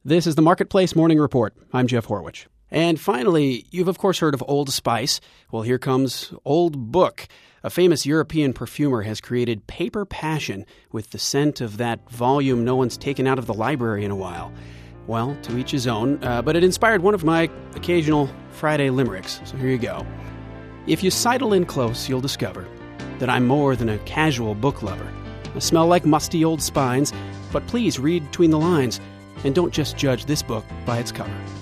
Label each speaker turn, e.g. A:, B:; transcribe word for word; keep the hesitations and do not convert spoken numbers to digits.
A: This is the Marketplace Morning Report. I'm Jeff Horwich. And finally, you've of course heard of Old Spice. Well, here comes Old Book. A famous European perfumer has created Paper Passion with the scent of that volume no one's taken out of the library in a while. Well, to each his own, uh, but it inspired one of my occasional Friday limericks, so here you go. If you sidle in close, you'll discover that I'm more than a casual book lover. I smell like musty old spines, but please read between the lines and don't just judge this book by its cover.